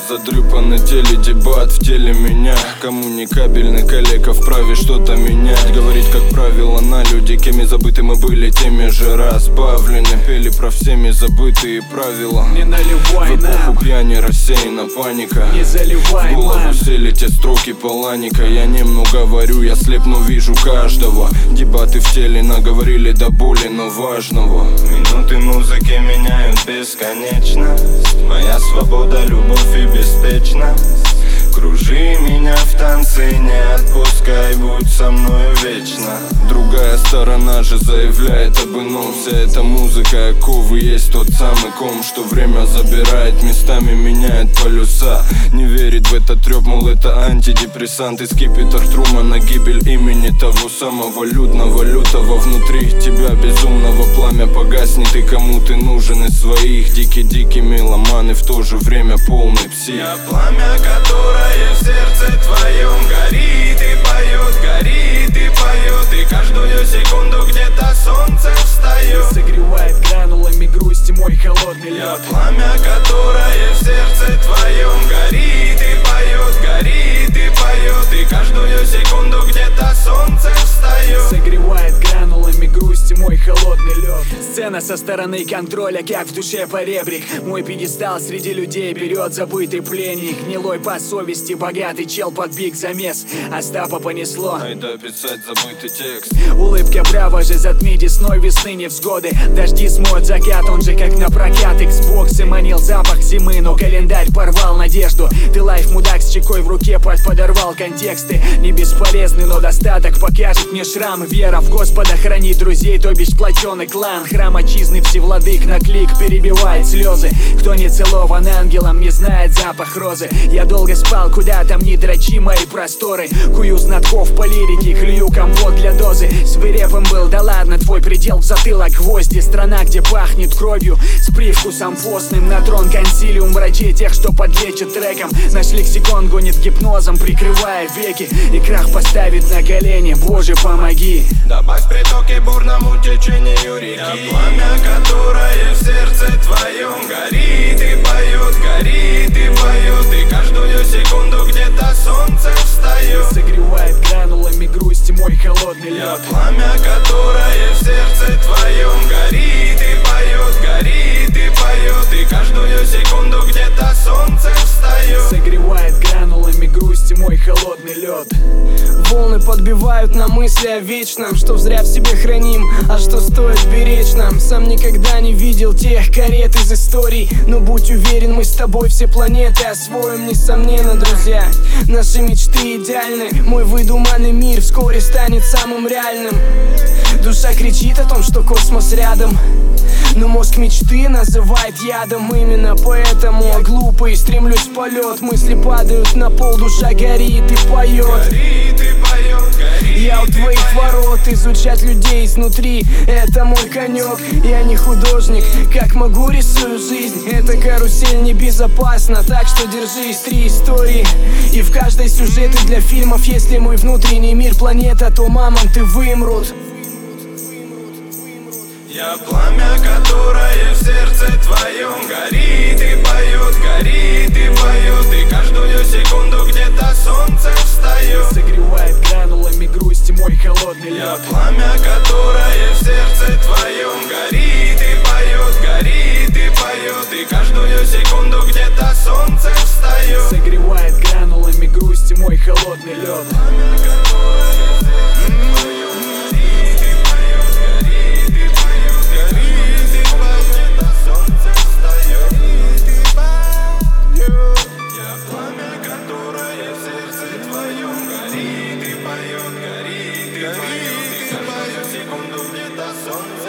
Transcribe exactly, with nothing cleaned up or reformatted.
Задрюпанный теледебат в теле меня. Коммуникабельный коллега вправе что-то менять. Говорит, как правило, на люди, кеми забыты мы были, теми же разбавлены. Пели про всеми забытые правила. Не наливай в эпоху нам, пьяни рассеяна паника. не заливай, в голову мам. сели те строки Паланика. Я немного говорю, я слепну, вижу каждого. Дебаты в теле наговорили до боли, но важного. Минуты музыки меняют бесконечность. Моя свобода, любовь и беспечность. Кружи меня в танце, не отпускай, будь со мной вечно. Другая сторона же заявляет об ином. Вся эта музыка, оковы, есть тот самый ком, что время забирает, местами меняет полюса. Не верит в этот трёп, мол, это антидепрессант. И скипетр Трумана, гибель имени того самого людного, лютого внутри тебя безумного. Пламя погаснет, и кому ты нужен из своих. Дикий-дикий меломан и в то же время полный псих. Я пламя, которое в сердце твоем горит и поет, горит и поет. И каждую секунду где-то солнце встает, Согревает гранулами грусти мой холодный лед. Я пламя, которое в сердце твоем горит и поет, горит и поет. И каждую секунду где-то солнце встает, Согревает гранулами грусти мой холодный лед. Сцена со стороны контроля, как в душе поребрик. Мой пьедестал среди людей берет забытый пленник. Гнилой по совести, богатый чел под биг замес. Остапа понесло. Айда писать забытый текст. Улыбка браво же затми десной весны невзгоды. Дожди смоют закат, он же как на прокат. Xbox и манил запах зимы, но календарь порвал надежду. Ты лайф мудак с чекой в руке, под подорвал контексты. Не бесполезный, но достаток покажет мне шрам. Вера в Господа хранит друзей, то бишь сплоченный клан. Храм отчизны всевладык на клик перебивает слезы. Кто не целован ангелом, не знает запах розы. Я долго спал, куда там не дрочи мои просторы. Кую знатков по лирике, клюю компот для дозы. Свирепым был, да ладно, твой предел в затылок гвозди. Страна, где пахнет кровью, с привкусом постным. На трон консилиум врачей, тех, что подлечат треком. Наш лексикон гонит гипнозом, прикрывая веки. И крах поставит на колени, Боже, помоги. добавь в притоке бурному течению реки. Я пламя, которое в сердце твоем горит и поет, горит и поет. И каждую секунду где-то солнце встает, Согревает гранулами грусти мой холодный Я лед. пламя, которое в сердце твоем горит и поет, горит и поет. И каждую секунду где-то солнце встает, Согревает гранулами грусти мой холодный лед. Волны подбивают на мысли о вечном, что зря в себе храним, а что стоит беречь нам. Сам никогда не видел тех карет из историй, но будь уверен, мы с тобой все планеты освоим, несомненно, друзья. Наши мечты идеальны, мой выдуманный мир вскоре станет самым реальным. Душа кричит о том, что космос рядом, но мозг мечты называет ядом. Именно поэтому я глупый, стремлюсь в полет. Мысли падают на пол, душа горит и поет. горит и поет, горит. Я у твоих ворот, изучать людей изнутри — это мой конек. Я не художник, как могу рисую жизнь. Эта карусель небезопасна, так что держись. Три истории, и в каждой сюжеты для фильмов. Если мой внутренний мир планета, то мамонты вымрут. Я пламя, которое в сердце твоем горит и поет, горит и поет. И каждую секунду где-то солнце встает, Согревает гранулами грусти мой холодный Я лед. пламя, которое в сердце твоем горит и поет, горит и поет. И каждую секунду где-то солнце встает, Согревает гранулами грусти мой холодный лед. Горит и поет, и каждую секунду где-то солнце